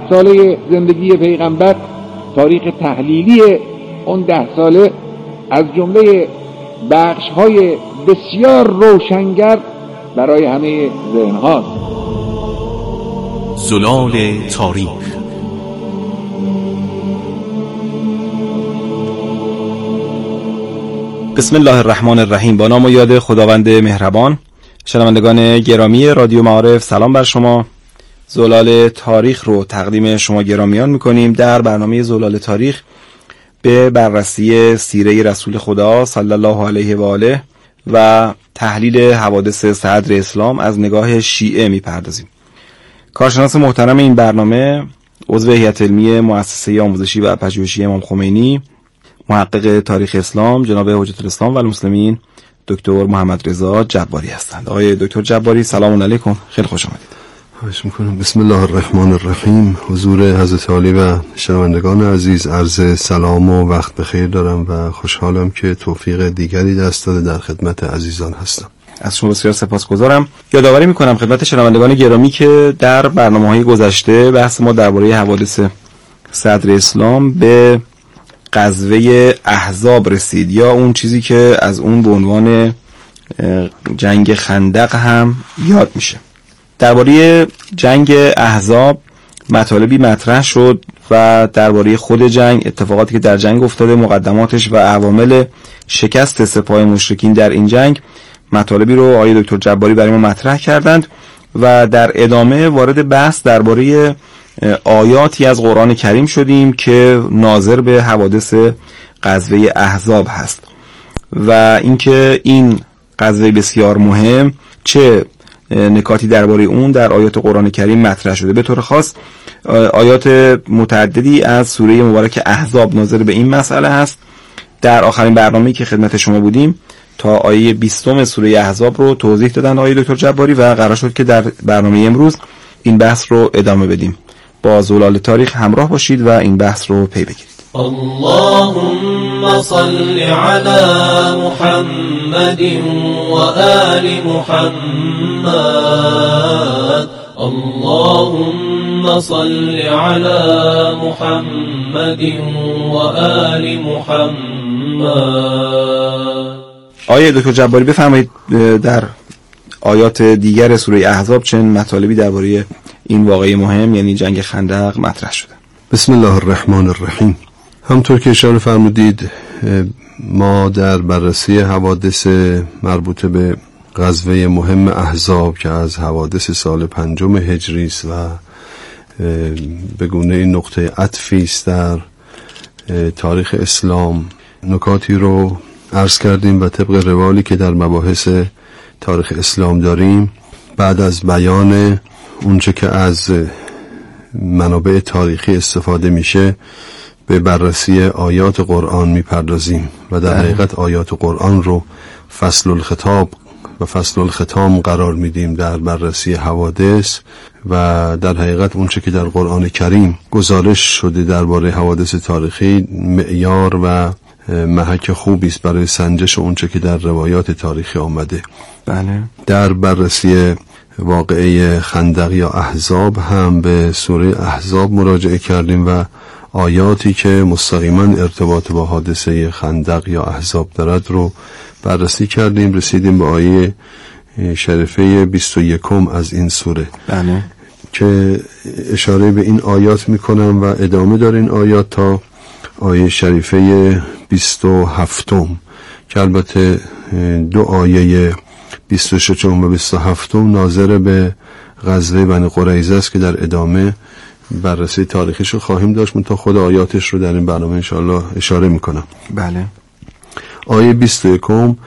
ساله زندگی پیغمبر، تاریخ تحلیلی اون 10 ساله از جمله بخش‌های بسیار روشنگر برای همه ذهن‌هاست. زلال تاریخ. بسم الله الرحمن الرحیم. با نام و یاد خداوند مهربان. شنوندگان گرامی رادیو معارف، سلام بر شما. زلال تاریخ رو تقدیم شما گرامیان میکنیم. در برنامه زلال تاریخ به بررسی سیره رسول خدا صلی الله علیه و آله و تحلیل حوادث صدر اسلام از نگاه شیعه میپردازیم. کارشناس محترم این برنامه، عضو هیئت علمی مؤسسه آموزشی و پژوهشی امام خمینی، محقق تاریخ اسلام، جناب حجت الاسلام و المسلمین، دکتر محمد رضا جباری هستند. آقای دکتر جباری، سلام علیکم، خیلی خوش آمدید. خواهش میکنم. بسم الله الرحمن الرحیم. حضور حضرت عالی و شنوندگان عزیز، عرض سلام و وقت بخیر دارم و خوشحالم که توفیق دیگری دست داده در خدمت عزیزان هستم. از شما بسیار سپاسگزارم. یادآوری میکنم خدمت شنوندگان گرامی که در برنامه‌های گذشته بحث ما درباره حوادث صدر اسلام به غزوه احزاب رسید، یا اون چیزی که از اون به عنوان جنگ خندق هم یاد میشه. درباره جنگ احزاب مطالبی مطرح شد و درباره خود جنگ، اتفاقاتی که در جنگ افتاده، مقدماتش و عوامل شکست سپاه مشرکین در این جنگ، مطالبی رو آقای دکتر جباری برای ما مطرح کردند و در ادامه وارد بحث درباره آیاتی از قرآن کریم شدیم که ناظر به حوادث غزوه احزاب هست و اینکه این غزوه بسیار مهم چه نکاتی درباره اون در آیات قرآن کریم مطرح شده. به طور خاص آیات متعددی از سوره مبارک احزاب ناظر به این مسئله هست. در آخرین برنامه‌ای که خدمت شما بودیم تا آیه 20 سوره احزاب رو توضیح دادن آقای دکتر جباری و قرار شد که در برنامه امروز این بحث رو ادامه بدیم. با زلال تاریخ همراه باشید و این بحث رو پی بگیرید. اللهم صل على محمد و آل محمد. اللهم صل على محمد و آل محمد. آیه دکتر جباری بفرمایید در آیات دیگر سوره احزاب چه مطالبی درباره این واقعه مهم یعنی جنگ خندق مطرح شده؟ بسم الله الرحمن الرحیم. همطور که اشاره فرمودید، ما در بررسی حوادث مربوط به غزوه مهم احزاب که از حوادث سال 5 هجری است و به گونه نقطه عطفی است در تاریخ اسلام، نکاتی رو عرض کردیم و طبق روالی که در مباحث تاریخ اسلام داریم، بعد از بیان اونچه که از منابع تاریخی استفاده میشه به بررسی آیات قرآن میپردازیم و در حقیقت آیات قرآن رو فصل الخطاب و فصل الختام قرار میدیم در بررسی حوادث و در حقیقت اونچه که در قرآن کریم گزارش شده درباره حوادث تاریخی معیار و محک خوبی است برای سنجش اونچه که در روایات تاریخی آمده. بله. در بررسی واقعه خندق یا احزاب هم به سوره احزاب مراجعه کردیم و آیاتی که مستقیما ارتباط با حادثه خندق یا احزاب دارد رو بررسی کردیم. رسیدیم به آیه شریفه 21 از این سوره. بله. که اشاره به این آیات میکنم و ادامه داره این آیات تا آیه شریفه 27 که البته دو آیه 26 و 27 ناظر به غزوه بنی قریظه است که در ادامه بررسی تاریخیش رو خواهیم داشت، من تا خود آیاتش رو در این برنامه انشاءالله اشاره میکنم. بله. آیه 21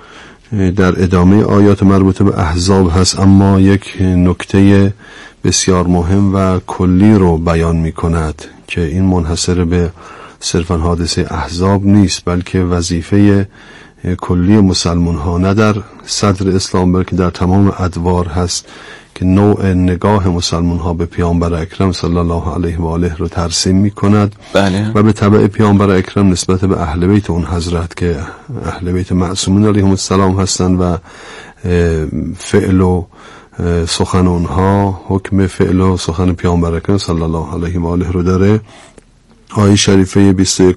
در ادامه آیات مربوط به احزاب هست، اما یک نکته بسیار مهم و کلی رو بیان میکند که این منحصر به صرفاً حادثه احزاب نیست، بلکه وظیفه کلی مسلمان ها نه در صدر اسلام بلکه در تمام ادوار هست که نوع نگاه مسلمان ها به پیامبر اکرم صلی الله علیه و آله رو ترسیم می کند. بله. و به تبع پیامبر اکرم نسبت به اهل بیت اون حضرت که اهل بیت معصومین علیهم السلام هستند و فعل و سخن اونها حکم فعل و سخن پیامبر اکرم صلی الله علیه و آله رو داره. آیه شریفه 21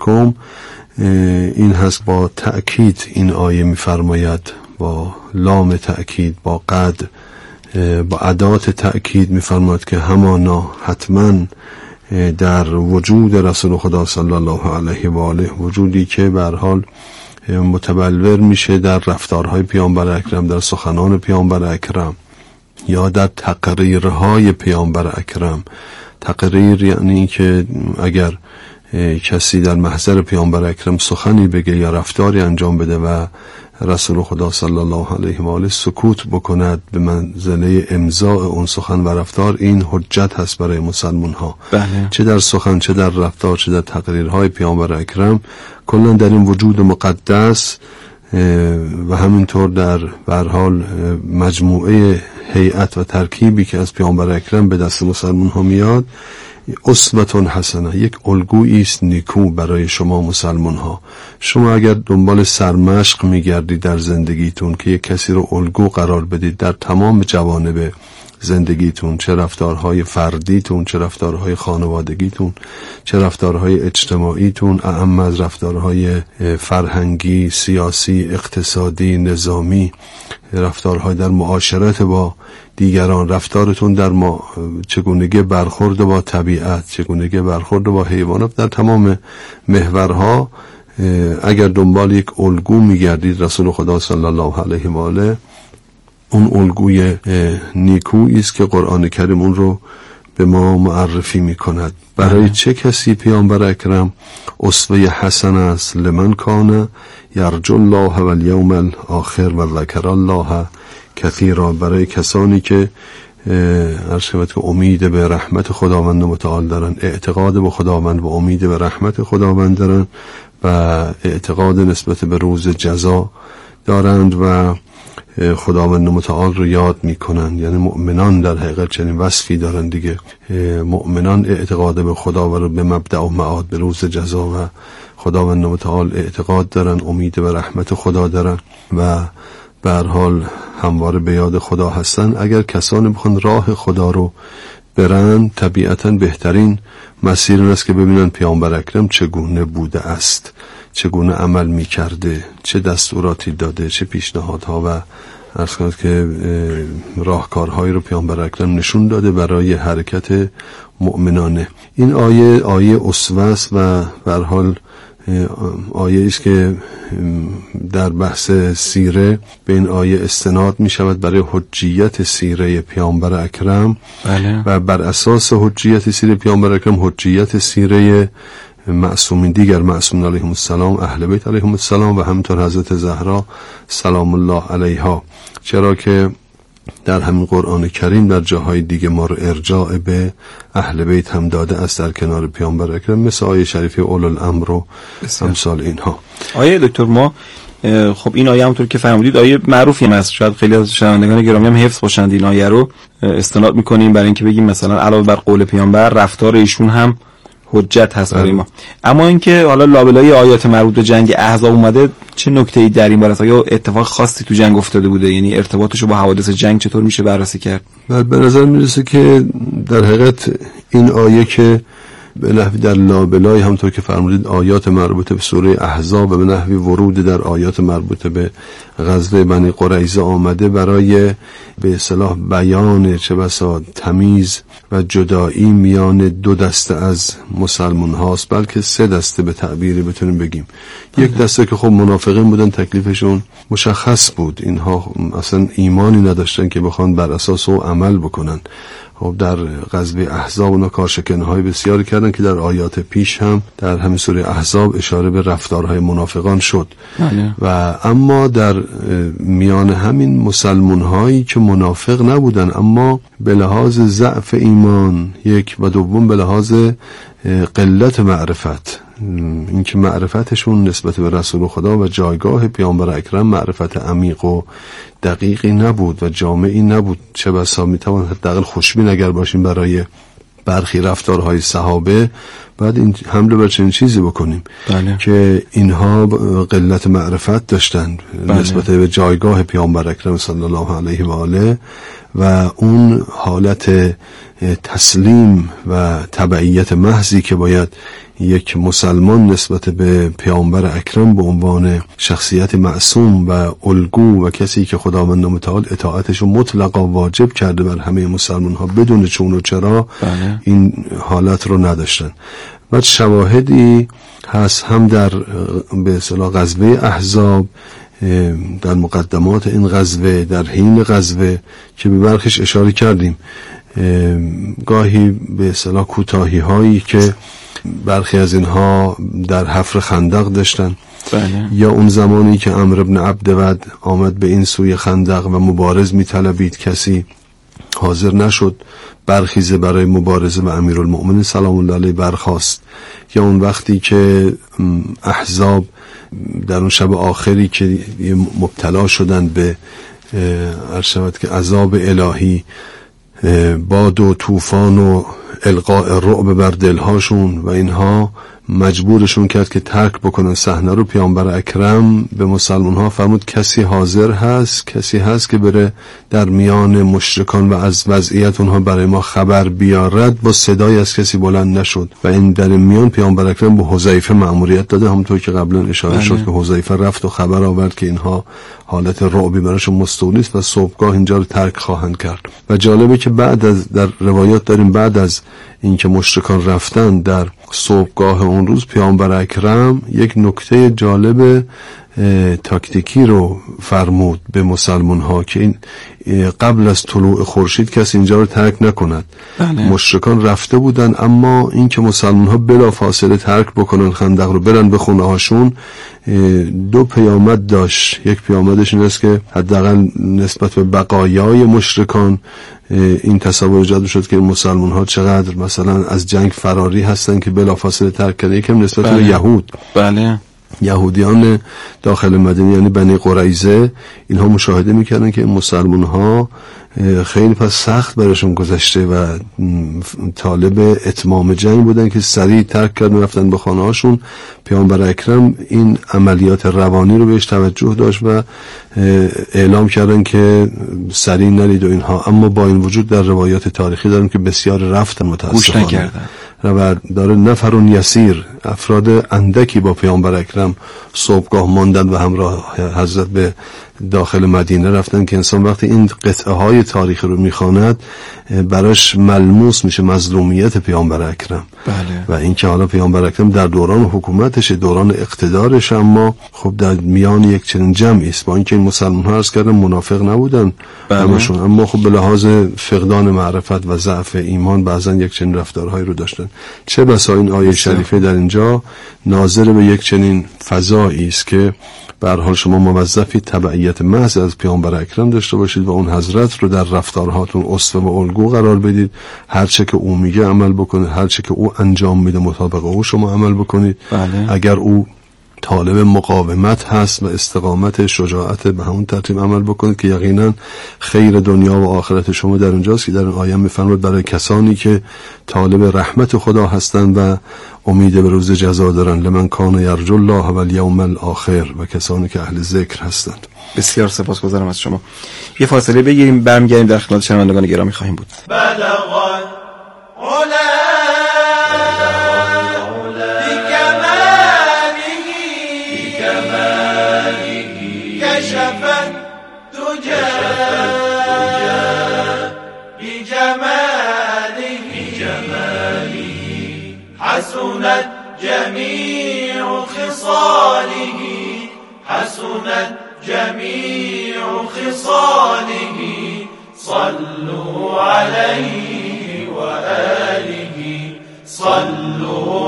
این هست، با تأکید این آیه می‌فرماید، با لام تأکید، با قد، با ادات تأکید می‌فرماید که همانا حتما در وجود رسول خدا صلی الله علیه و آله، وجودی که به هر حال متبلور میشه در رفتارهای پیامبر اکرم، در سخنان پیامبر اکرم یا در تقریرهای پیامبر اکرم. تقریر یعنی که اگر کسی در محضر پیامبر اکرم سخنی بگه یا رفتاری انجام بده و رسول خدا صلی الله علیه و آله سکوت بکند به منزله امضاء اون سخن و رفتار، این حجت هست برای مسلمان ها. بله. چه در سخن، چه در رفتار، چه در تقریرهای پیامبر اکرم، کلا در این وجود مقدس و همینطور در به هر حال مجموعه هیئت و ترکیبی که از پیامبر اکرم به دست مسلمان ها میاد، اسوه حسنه، یک الگویی است نیکو برای شما مسلمان ها. شما اگر دنبال سرمشق میگردید در زندگیتون که یک کسی رو الگو قرار بدید در تمام جوانب زندگیتون، چه رفتارهای فردیتون، چه رفتارهای خانوادگیتون، چه رفتارهای اجتماعیتون، اعم از رفتارهای فرهنگی، سیاسی، اقتصادی، نظامی، رفتارهای در معاشرت با دیگران، رفتارتون در چگونگی برخورد با طبیعت، چگونگی برخورد با حیوانات، در تمام محورها اگر دنبال یک الگو میگردید، رسول خدا صلی الله علیه و آله اون الگوی نیکویی است که قرآن کریم اون رو به ما معرفی میکند. برای چه کسی پیامبر اکرم اسوه حسن است؟ لمن کان یرجو الله و الیوم الاخر و ذکر الله کثیرا، برای کسانی که که امید به رحمت خداوند متعال دارن، اعتقاد به خداوند و امید به رحمت خداوند دارن و اعتقاد نسبت به روز جزا دارند و خداوند متعال رو یاد میکنن. یعنی مؤمنان در حقیقت چنین وصفی دارن دیگه. مؤمنان اعتقاد به خدا و به مبدأ و معاد، به روز جزا و خداوند متعال اعتقاد دارن، امید به رحمت خدا دارن و به هر حال همواره به یاد خدا هستن. اگر کسانی بخوان راه خدا رو برن، طبیعتاً بهترین مسیر این است که ببینن پیامبر اکرم چگونه بوده است، چگونه عمل می کرده، چه دستوراتی داده، چه پیشنهادها و عرض کنید که راهکارهایی رو پیامبر اکرم نشون داده برای حرکت مؤمنانه. این آیه اسوه است و به هر حال آیه است که در بحث سیره به این آیه استناد می شود برای حجیت سیره پیامبر اکرم. بله. و بر اساس حجیت سیره پیامبر اکرم حجیت سیره معصومین، دیگر معصومین علیهم السلام، اهل بیت علیهم السلام و همینطور حضرت زهرا سلام الله علیها. چرا که در همین قرآن کریم در جاهای دیگه ما رو ارجاع به اهل بیت هم داده است در کنار پیامبر اکرم، مثل آیه شریفه اولو الامر و امثال اینها. آیه دکتر، ما خب این آیه همونطور که فرمودید آیه معروفی است، شاید خیلی از شنوندگان گرامی هم حفظ باشند این آیه رو، استناد میکنیم برای اینکه بگیم مثلا علاوه بر قول پیامبر رفتار ایشون هم حجت هست برای ما. اما اینکه حالا لابلای آیات مربوط به جنگ احزاب اومده، چه نکته‌ای در این باره است؟ یا اتفاق خاصی تو جنگ افتاده بوده؟ یعنی ارتباطش رو با حوادث جنگ چطور میشه بررسی کرد؟ به نظر میرسه که در حقیقت این آیه که به نحوی در لابلای همونطور که فرمودید آیات مربوط به سوره احزاب و به نحوی ورود در آیات مربوط به غزوه بنی قریظه آمده برای به اصطلاح بیان چه بسا تمیز و جدایی میان دو دسته از مسلمان هاست، بلکه سه دسته به تعبیری بتونیم بگیم. یک دسته که خب منافقین بودن، تکلیفشون مشخص بود، اینها اصلا ایمانی نداشتن که بخوان بر اساس او عمل بکنن. خب در غزوه احزاب اونا کارشکنهای بسیاری کردن که در آیات پیش هم در همین سوره احزاب اشاره به رفتارهای منافقان شد. و اما در میان همین مسلمان هایی که منافق نبودن اما به لحاظ ضعف ایمان یک و دوم به لحاظ قلت معرفت، اینکه معرفتشون نسبت به رسول خدا و جایگاه پیامبر اکرم معرفت عمیق و دقیقی نبود و جامعی نبود، چه بسا میتوان حداقل خوشبین اگر باشیم برای برخی رفتارهای صحابه بعد این حمله بر چنین چیزی بکنیم. بله. که اینها قلت معرفت داشتن. بله. نسبت به جایگاه پیامبر اکرم صلی الله علیه و آله و اون حالت تسلیم و تبعیت محضی که باید یک مسلمان نسبت به پیامبر اکرم به عنوان شخصیت معصوم و الگو و کسی که خداوند متعال اطاعتش رو مطلقا واجب کرده بر همه مسلمان ها بدون چون و چرا، این حالت رو نداشتن. بعد شواهدی هست هم در به اصطلاح غزوه احزاب، در مقدمات این غزوه، در حین غزوه که به برخیش اشاره کردیم، گاهی به اصطلاح کوتاهی هایی که برخی از اینها در حفر خندق داشتن. یا اون زمانی که عمرو بن عبدود آمد به این سوی خندق و مبارز می‌طلبید، کسی حاضر نشد برخیزه برای مبارزه و امیرالمؤمنین سلام الله علیه برخاست. یا اون وقتی که احزاب در اون شب آخری که مبتلا شدن به عرشبت که عذاب الهی، باد و طوفان و القاء رعب بر دلهاشون و اینها مجبورشون کرد که ترک بکنن صحنه رو، پیامبر اکرم به مسلمان ها فرمود کسی حاضر هست، کسی هست که بره در میان مشرکان و از وضعیت اونها برای ما خبر بیارد. با صدای از کسی بلند نشد و این در میان پیامبر اکرم به حذیفه مأموریت داده، همونطور که قبلا اشاره شد که حذیفه رفت و خبر آورد که اینها حالت رعبی براشون مستولی است و صبحگاه اینجا رو ترک خواهند کرد. و جالبه که بعد از، در روایات داریم، بعد از اینکه مشرکان رفتن در صبحگاه اون روز، پیامبر اکرم یک نکته جالب تاکتیکی رو فرمود به مسلمان ها که این قبل از طلوع خورشید کسی اینجا رو ترک نکند. مشرکان رفته بودن، اما این که مسلمان ها بلا فاصله ترک بکنن خندق رو، برن به خونه هاشون، دو پیامد داشت. یک پیامدش این است که حداقل نسبت به بقایای مشرکان این تصور ایجاد شد که مسلمان ها چقدر مثلا از جنگ فراری هستن که بلا فاصله ترک کردن. یکم نسبت به یهود، یهودیان داخل مدینه یعنی بنی قریظه، اینها مشاهده میکردن که مسلمان ها خیلی پس سخت براشون گذشته و طالب اتمام جنگ بودن که سریع ترک کردن و رفتن به خانه هاشون. پیامبر اکرم این عملیات روانی رو بهش توجه داشت و اعلام کردن که سریع نرید و اینها. اما با این وجود در روایات تاریخی داریم که بسیار رفتن، متاسفانه و داره نفر یسیر، افراد اندکی با پیامبر اکرم صبحگاه ماندن و همراه حضرت به داخل مدینه رفتن که انسان وقتی این قطعه های تاریخی رو میخواند براش ملموس میشه مظلومیت پیامبر اکرم. و اینکه حالا پیامبر اکرم در دوران حکومتش، دوران اقتدارش، اما خب در میان یک چنین جمعی است، با اینکه این مسلمان ها عرض کردن منافق نبودن همشون، اما خب به لحاظ فقدان معرفت و ضعف ایمان بعضا یک چنین رفتارهایی رو داشتن. چه بسا این آیه شریفه در اینجا ناظر به یک چنین فضایی است که به هر حال شما موظفی تبعیت محض از پیامبر اکرم داشته باشید و اون حضرت رو در رفتارهاتون اسوه و الگو قرار بدید. هر چه که او میگه عمل بکنید، هر چه که او انجام میده مطابق او شما عمل بکنید. اگر او طالب مقاومت هست و استقامت، شجاعت، به همون ترتیب عمل بکنید که یقینا خیر دنیا و آخرت شما در اونجاست که در این آیه میفرماید برای کسانی که طالب رحمت خدا هستند و امید به روز جزا دارن، لمن کان یرجو الله و الیوم الاخر، و کسانی که اهل ذکر هستند. بسیار سپاسگزارم از شما. یه فاصله بگیریم، برمیگردیم در خدمت شنوندگان گرامی خواهیم بود. حسنت جميع خصاله، حسنت جميع خصاله، صلوا عليه وآله، صلوا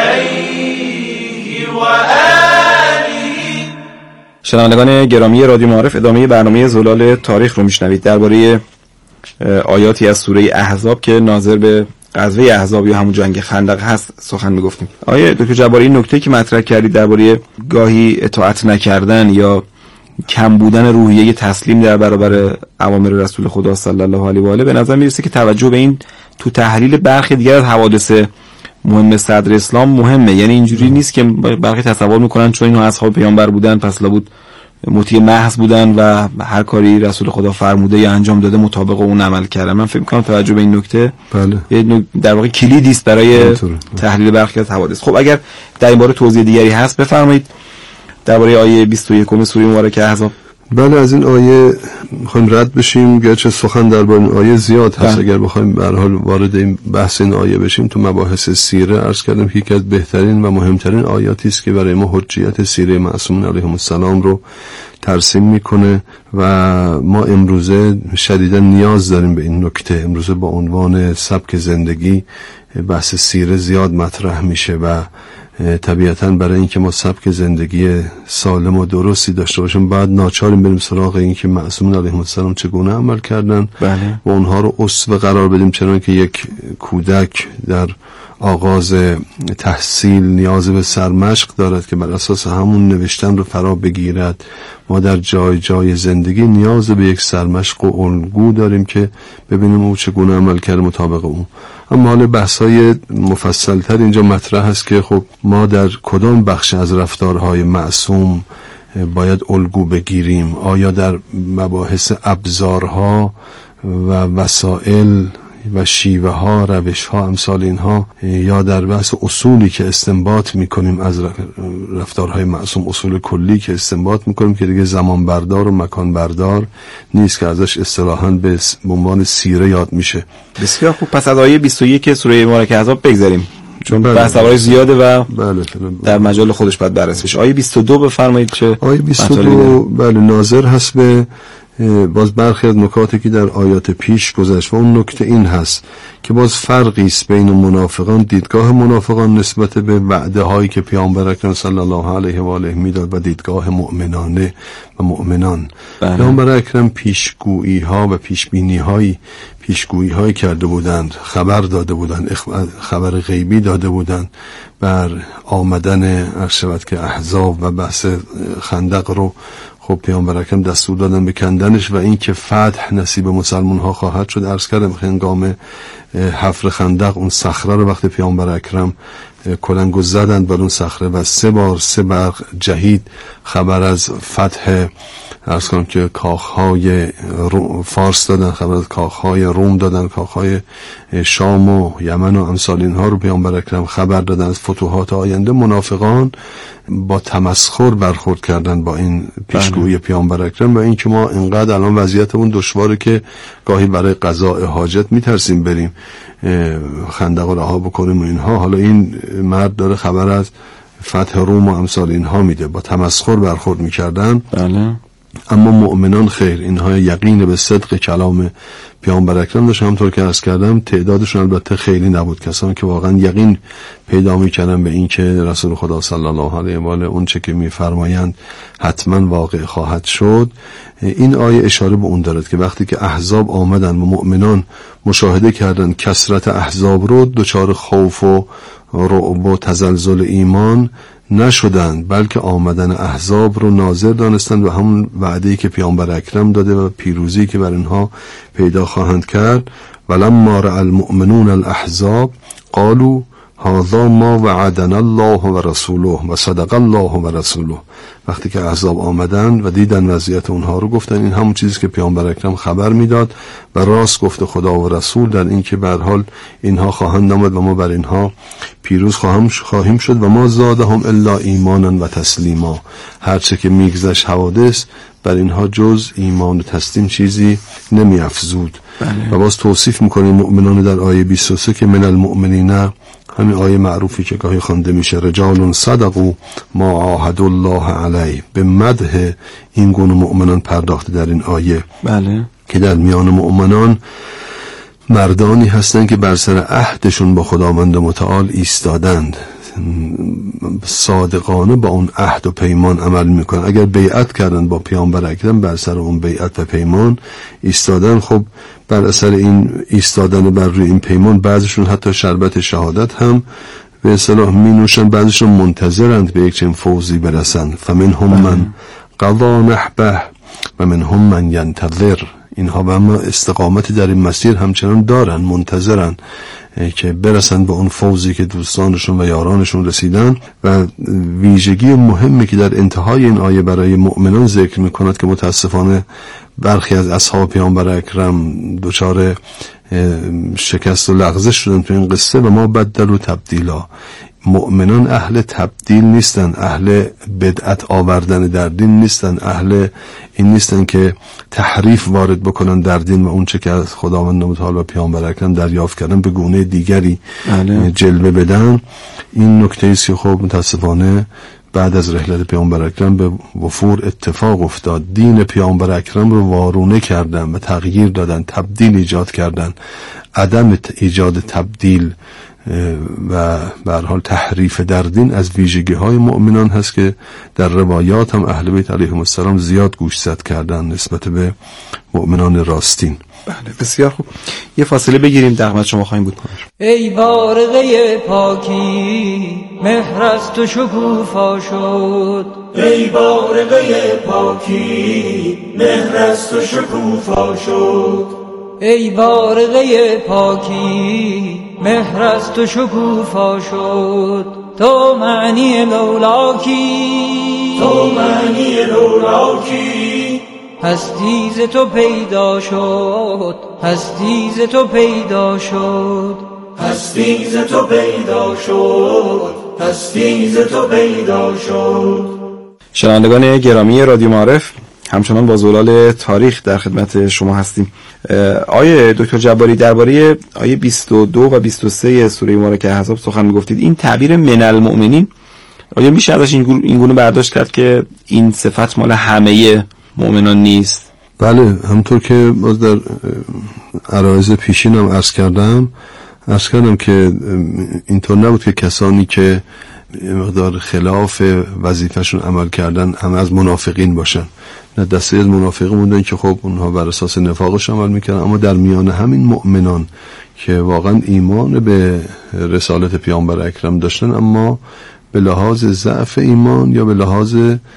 عليه وآله. شنوندگان گرامی رادیو معارف، ادامه برنامه زلال تاریخ رو میشنوید. درباره آیاتی از سوره احزاب که ناظر به غزوه احزاب یا همون جنگ خندق هست سخن میگفتیم. آیه دکتر جباری، این نکته که مطرح کردید درباره گاهی اطاعت نکردن یا کم بودن روحیه تسلیم در برابر اوامر رسول خدا صلی الله علیه و آله، به نظر میرسه که توجه به این تو تحلیل برخی دیگر از حوادث مهم صدر اسلام مهمه. یعنی اینجوری نیست که برخی تصور میکنن چون اینها اصحاب پیامبر بودن پس لابد مطیع محض بودن و هر کاری رسول خدا فرموده یا انجام داده مطابق اون عمل کردن. من فکر می‌کنم توجه به این نکته بله در واقع کلیدی است برای تحلیل برخی از حوادث. خب اگر در این باره توضیح دیگری هست بفرمایید درباره آیه 21 سوره مبارکه احزاب. بله از این آیه میخوایم رد بشیم، گرچه سخن درباره این آیه زیاد هست. اگر بخوایم به هر حال وارد این بحث این آیه بشیم تو مباحث سیره، عرض کردم که یکی از بهترین و مهمترین آیاتی است که برای ما حجیت سیره معصومین علیهم السلام رو ترسیم میکنه و ما امروزه شدیدا نیاز داریم به این نکته. امروزه با عنوان سبک زندگی بحث سیره زیاد مطرح میشه و طبیعتاً برای اینکه ما سبک زندگی سالم و درستی داشته باشیم بعد ناچاریم بریم سراغ اینکه معصومین علیهم السلام چگونه عمل کردن و اونها رو اسوه قرار بدیم، چون که یک کودک در آغاز تحصیل نیاز به سرمشق دارد که بر اساس همون نوشتن رو فرا بگیرد. ما در جای جای زندگی نیاز به یک سرمشق و الگو داریم که ببینیم او چگونه عمل کرده مطابق اون. اما حالا بحث‌های مفصل‌تر اینجا مطرح است که خب ما در کدام بخش از رفتارهای معصوم باید الگو بگیریم؟ آیا در مباحث ابزارها و وسائل و شیوه ها، روش ها، امثال اینها، یا در بحث اصولی که استنباط میکنیم از رفتارهای معصوم، اصول کلی که استنباط میکنیم که دیگه زمان بردار و مکان بردار نیست که ازش اصطلاحاً به عنوان سیره یاد میشه. بسیار خوب. پس از آیه 21 سوره مبارکه احزاب بگذاریم چون بحث‌های زیاده و در مجال خودش باید بررسی بشه. آیه 22 بفرمایید. چه آیه 22 بله ناظر هست به باز برخی از نکاتی که در آیات پیش گذشت و اون نکته این هست که باز فرقی است بین منافقان، دیدگاه منافقان نسبت به وعده هایی که پیامبر اکرم صلی الله علیه و آله میداد و دیدگاه مؤمنانه و مؤمنان. پیامبر اکرم پیشگویی ها و پیشبینی هایی کرده بودند، خبر داده بودند، خبر غیبی داده بودند بر آمدن عرشبت که احزاب و بحث خندق رو. خب پیامبر اکرم دستور دادن به کندنش و این که فتح نصیب مسلمان ها خواهد شد. عرض کردم هنگام حفر خندق اون صخره رو وقتی پیامبر اکرم کلنگو زدند بر اون صخره و 3 برق جهید خبر از فتح عرض کنم که کاخهای فارس دادن، خبر از کاخهای روم دادن، کاخهای شام و یمن و امثال اینها رو پیامبر اکرم خبر دادن از فتوحات آینده. منافقان با تمسخر برخورد کردن با این پیشگویی پیامبر اکرم و این که ما اینقدر الان وضعیتمون دشواره که گاهی برای قضاء حاجت میترسیم بریم خندق رها بکنیم و اینها. حالا این مرد داره خبر از فتح روم و امثال اینها میده. با تمسخر برخورد میکردن. بله. اما مؤمنان خیر، اینها یقین به صدق کلام پیامبر اکرم داشت. همونطور که عرض کردم تعدادشون البته خیلی نبود، کسانی که واقعا یقین پیدا میکردن به این که رسول خدا صلی الله علیه و آله اون چه که میفرمایند حتما واقع خواهد شد. این آیه اشاره به اون دارد که وقتی که احزاب آمدن و مؤمنان مشاهده کردن کثرت احزاب رو، دچار خوف و رعب و تزلزل ایمان نشدند، بلکه آمدن احزاب رو ناظر دانستند و همون وعده‌ای که پیامبر اکرم داده و پیروزی که بر اینها پیدا خواهند کرد. ولما رأى المؤمنون الاحزاب قالوا هذا ما وعدنا الله و رسوله و صدق الله و رسوله. وقتی که احزاب آمدن و دیدن وضعیت اونها رو گفتن این همون چیزی که پیامبر اکرم خبر میداد و راست گفته خدا و رسول در این که به هر حال اینها خواهند آمد و ما بر اینها پیروز خواهیم شد و ما زادهم الا ایمانا و تسلیما. هرچه که میگذشت حوادث بر اینها جز ایمان و تسلیم چیزی نمی افزود. و باز توصیف میکنیم مؤمنان در آیه 23 که من المؤمنین، همین آیه معروفی که گاهی خوانده میشه، رجال صدقوا ما عاهدوا الله علیه، به مدح این گونه مؤمنان پرداخته در این آیه. بله. که در میان مؤمنان مردانی هستند که بر سر عهدشون با خداوند متعال ایستادند، صادقانه با اون عهد و پیمان عمل میکنن. اگر بیعت کردن با پیامبر اکرم بر سر اون بیعت و پیمان ایستادن، خب بر اثر این ایستادن بر روی این پیمان بعضشون حتی شربت شهادت هم به اصطلاح می نوشن، بعضشون منتظرند به یک چنین فوزی برسن. فمنهم من قضا نحبه و منهم من ینتظر. اینها و اما استقامتی در این مسیر همچنان دارن، منتظرن که برسن به اون فوزی که دوستانشون و یارانشون رسیدن. و ویژگی مهمی که در انتهای این آیه برای مؤمنان ذکر میکند که متاسفانه برخی از اصحاب پیامبر اکرم دچار شکست و لغزش شدن تو این قصه. و ما بدلوا تبدیلا، مؤمنان اهل تبدیل نیستن، اهل بدعت آوردن در دین نیستن، اهل این نیستن که تحریف وارد بکنن در دین و اون چه که از خداوند متعال و پیامبر اکرم دریافت کردن به گونه دیگری جلوه بدن. این نکته است که خب متاسفانه بعد از رحلت پیامبر اکرم به وفور اتفاق افتاد. دین پیامبر اکرم رو وارونه کردن و تغییر دادن، تبدیل ایجاد کردن. عدم ایجاد تبدیل و به هر حال تحریف در دین از ویژگی‌های مؤمنان هست که در روایات هم اهل بیت علیهم السلام زیاد گوشزد کردن نسبت به مؤمنان راستین. بله بسیار خوب، یه فاصله بگیریم، در خدمت شما خواهیم بود. ای بارقه پاکی مهر از تو شکوفا شد، ای بارقه پاکی مهر از تو شکوفا شد، ای بارقه پاکی مهر از تو شکوفا شد. تو معنی لولاکی، تو معنی لولاکی، هستی ز تو پیدا شد، هستی ز تو پیدا شد، هستی ز تو پیدا شد، هستی ز تو پیدا شد. شنوندگان گرامی رادیو معارف، همچنان با زلال تاریخ در خدمت شما هستیم. آیه دکتر جباری درباره آیه 22 و 23 سوره مبارکه احزاب سخن میگفتید. این تعبیر من المؤمنین آیا میشه ازش این گونه برداشت کرد که این صفت مال همه مؤمنان نیست؟ بله، همطور که باز در عرایض پیشینم عرض کردم که اینطور نبود که کسانی که مقدار خلاف وظیفهشون عمل کردن همه از منافقین باشن. نه، دسته از منافقین بودن که خب اونها بر اساس نفاقش عمل میکردن، اما در میان همین مؤمنان که واقعا ایمان به رسالت پیامبر اکرم داشتن اما به لحاظ ضعف ایمان یا به لحاظ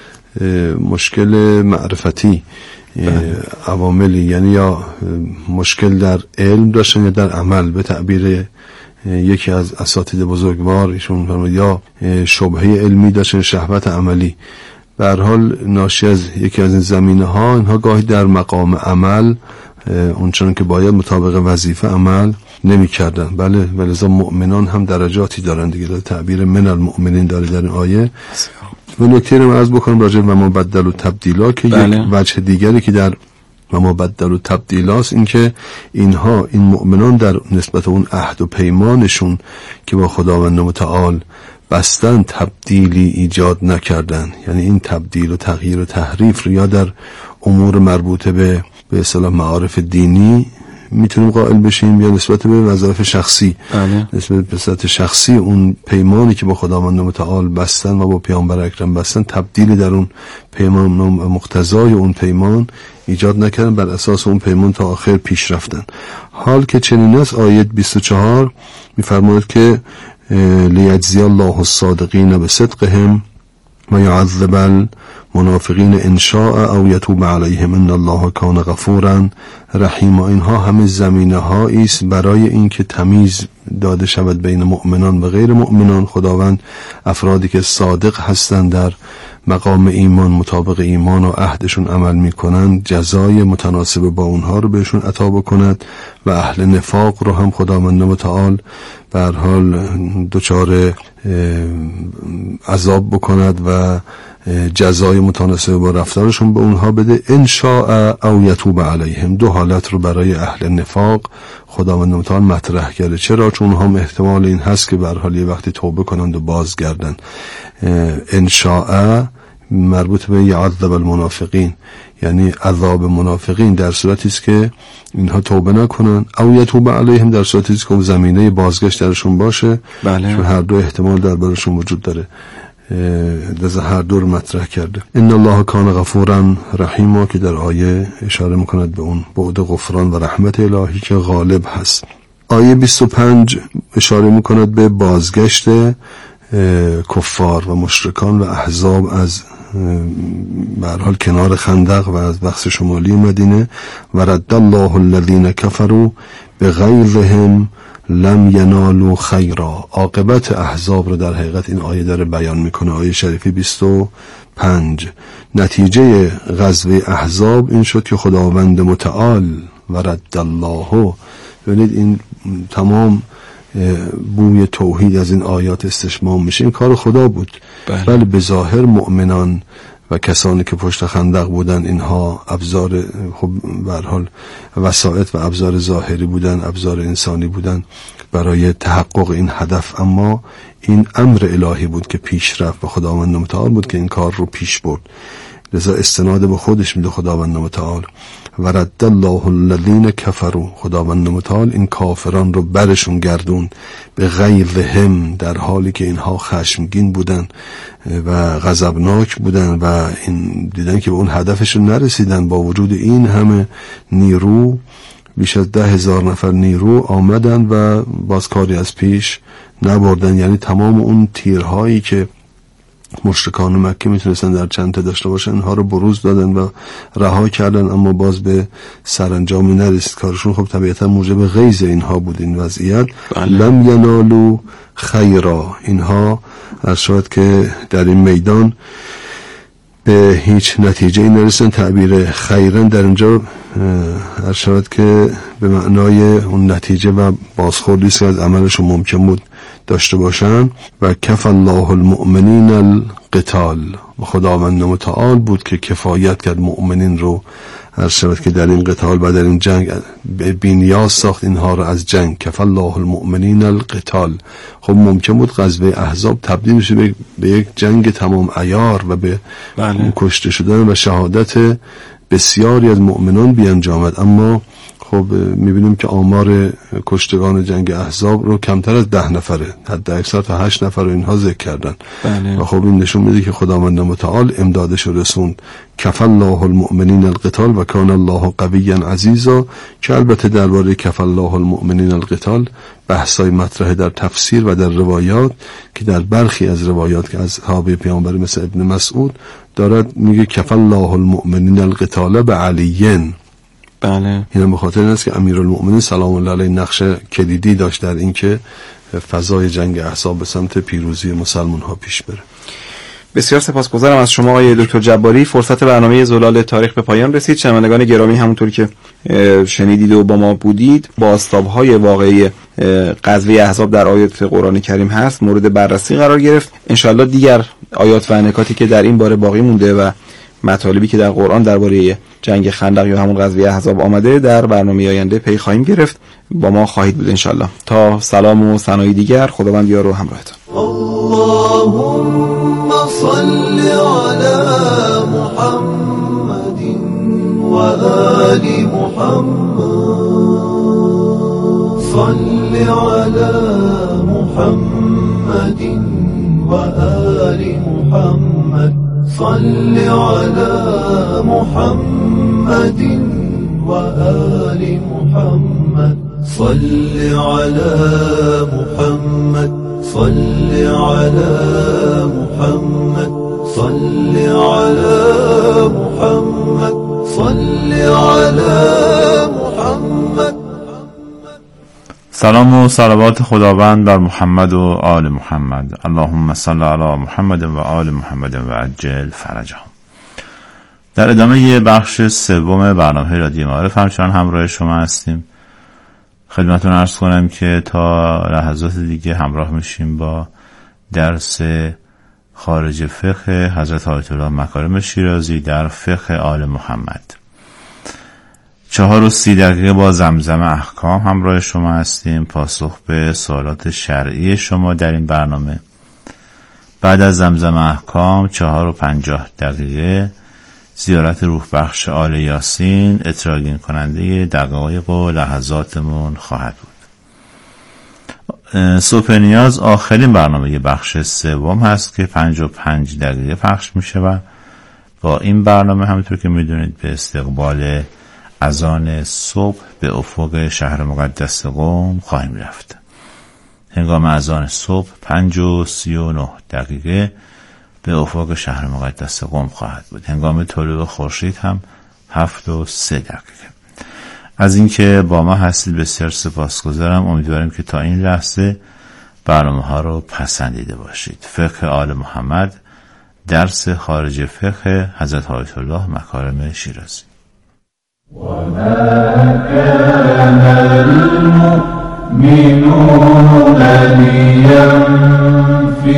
مشکل معرفتی عواملی، یعنی یا مشکل در علم داشتن یا در عمل، به تعبیر یکی از اساتید بزرگوار ایشون فرمود یا شبهه علمی داشتن، شهوت عملی. به هر حال ناشی از یکی از این زمینه ها اینها گاهی در مقام عمل اونچنان که باید مطابق وظیفه عمل نمی کردن. بله، ولذا مؤمنان هم درجاتی دارن دیگه. تعبیر من المؤمنین داره در این آیه. و نکته رو عرض بکنم راجع به ما بدل و تبدیلا که یک وجه دیگری که در ما بدل و تبدیلاست این که اینها، این مؤمنان در نسبت اون عهد و پیمانشون که با خداوند متعال بستن تبدیلی ایجاد نکردن. یعنی این تبدیل و تغییر و تحریف رو یا در امور مربوطه به اصطلاح معارف دینی میتونیم قائل بشیم یا نسبت به وظایف شخصی. نسبت به صورت شخصی اون پیمانی که با خداوند متعال بستن و با پیامبر اکرم بستن تبدیلی در اون پیمان مقتضای اون پیمان ایجاد نکردن، بر اساس اون پیمان تا آخر پیش رفتن. حال که چنین است آیه 24 میفرماید که لیجزی الله الصادقین بصدقهم و یعذب المنافقین ان شاء او یتوب علیهم ان الله کان غفورا رحیما. اینها همه زمینه هایی است برای اینکه تمیز داده شود بین مؤمنان و غیر مؤمنان. خداوند افرادی که صادق هستند در مقام ایمان، مطابق ایمان و عهدشون عمل میکنند، جزای متناسب با اونها رو بهشون عطا بکند و اهل نفاق رو هم خداوند متعال به هر حال دچار عذاب بکند و جزای متناسب با رفتارشون به اونها بده. ان شاء او یتوب علیهم، دو حالت رو برای اهل نفاق خداوند متعال مطرح کرده. چرا؟ چون اونها هم احتمال این هست که به هر حال یه وقتی توبه کنند و بازگردن. ان شاء مربوط به یعذب المنافقین، یعنی عذاب منافقین در صورتی است که اینها توبه نکنن، او یتوب علیهم در صورتی است که زمینه بازگشت درشون باشه. بله. چون هر دو احتمال در برشون وجود داره. لذا هر دو رو مطرح کرده. ان الله کان غفورا رحیما که در آیه اشاره میکند به اون بعد غفران و رحمت الهی که غالب هست. آیه 25 اشاره میکند به بازگشت کفار و مشرکان و احزاب از به هر حال کنار خندق و از بخش شمالی مدینه. و رد الله الذین کفروا بغیظهم لم ینالوا خیرا. عاقبت احزاب رو در حقیقت این آیه داره بیان میکنه. آیه شریفی 25. نتیجه غزوه احزاب این شد که خداوند متعال و رد الله، ببینید این تمام بوی توحید از این آیات استشمام میشه. این کار خدا بود. بله به ظاهر مؤمنان و کسانی که پشت خندق بودن اینها ابزار، خب به هر حال وسایط و ابزار ظاهری بودن، ابزار انسانی بودن برای تحقق این هدف، اما این امر الهی بود که پیش رفت و خداوند متعال بود که این کار رو پیش برد. لذا استناد به خودش میده خداوند متعال. و رد الله الذین کفروا، خداوند متعال این کافران رو برشون گردون به غیظهم، در حالی که اینها خشمگین بودن و غضبناک بودن و این دیدن که به اون هدفشون نرسیدن. با وجود این همه نیرو، بیش از 10,000 نفر نیرو آمدن و باز کاری از پیش نبردن. یعنی تمام اون تیرهایی که مشرکان مکه میتونستن در چنته داشته باشن اینها رو بروز دادن و رها کردن، اما باز به سرانجامی نرسید کارشون. خب طبیعتا موجب غیظ اینها بود این وضعیت. لم ینالوا خیرا، اینها ارشاد که در این میدان به هیچ نتیجه نرسن. تعبیر خیرن در اینجا ارشاد که به معنای اون نتیجه و بازخوردی که از عملشون ممکن بود داشته باشن. و کف الله المؤمنین القتال، و خداوند متعال بود که کفایت کرد مؤمنین رو، ارشاد که در این قتال و در این جنگ بی‌نیاز ساخت اینها رو از جنگ. کف الله المؤمنین القتال. خب ممکن بود غزوه احزاب تبدیل بشه به یک جنگ تمام عیار و به کشته شدن و شهادت بسیاری از مؤمنان بیانجامد، اما خب میبینیم که آمار کشتگان جنگ احزاب رو کمتر از 10 نفره، حتی اکثر تا 8 نفر رو اینها ذکر کردن. و خب این نشون میده که خداوند متعال امدادش رو رسوند. کف الله المؤمنین القتال و کان الله قویا عزیزا، که البته درباره کف الله المؤمنین القتال بحثای مطرح در تفسیر و در روایات، که در برخی از روایات که از صحابه پیامبر مثل ابن مسعود دارد میگه کف الله المؤمنین القتال به علیین. بله، این به خاطر این است که امیرالمؤمنین سلام الله علیه نقش کلیدی داشت در این که فضای جنگ احزاب به سمت پیروزی مسلمان ها پیش بره. بسیار سپاسگزارم از شما آقای دکتر جباری. فرصت برنامه زلال تاریخ به پایان رسید. شنوندگان گرامی، همونطور که شنیدید و با ما بودید، بازتاب‌های واقعی غزوه احزاب در آیات قرآن کریم هست، مورد بررسی قرار گرفت. انشالله دیگر آیات و نکاتی که در این باره باقی مونده و مطالبی که در قرآن درباره جنگ خندق یا همون غزوه احزاب آمده در برنامه آینده پی خواهیم گرفت. با ما خواهید بود انشالله. تا سلام و ثنای دیگر، خداوند یار و همراهتون. اللهم صل علی محمد و آل محمد، صل علی محمد و آل محمد، صل علی محمد و آل محمد، صل علی محمد، صل علی محمد، صل علی محمد، صل علی محمد. سلام و صلوات خداوند بر محمد و آل محمد. اللهم صل علی محمد و آل محمد و عجل فرجهم. در ادامه بخش سوم برنامه رادیو معارف همچنان همراه شما هستیم. خدمتتون عرض کنم که تا لحظات دیگه همراه میشیم با درس خارج فقه حضرت آیت الله مکارم شیرازی در فقه آل محمد. 4:30 با زمزم احکام همراه شما هستیم، پاسخ به سوالات شرعی شما در این برنامه. بعد از زمزم احکام 4:50 زیارت روح بخش آل یاسین اتراگین کننده دقایق و لحظاتمون خواهد بود. صبح نیاز آخرین برنامه بخش سوم هست که 55 پخش میشه و با این برنامه همونطور که میدونید به استقبال اذان صبح به افق شهر مقدس قم خواهیم رفت. هنگام اذان صبح 5:39 به افق شهر مقدس قم خواهد بود. هنگام طلوع خورشید هم 7:03. از اینکه با ما هستید بسیار سپاسگزارم. امیدوارم که تا این لحظه برنامه ها رو پسندیده باشید. فقه آل محمد، درس خارج فقه حضرت آیت الله مکارم شیرازی. وما كان المؤمنون لينفروا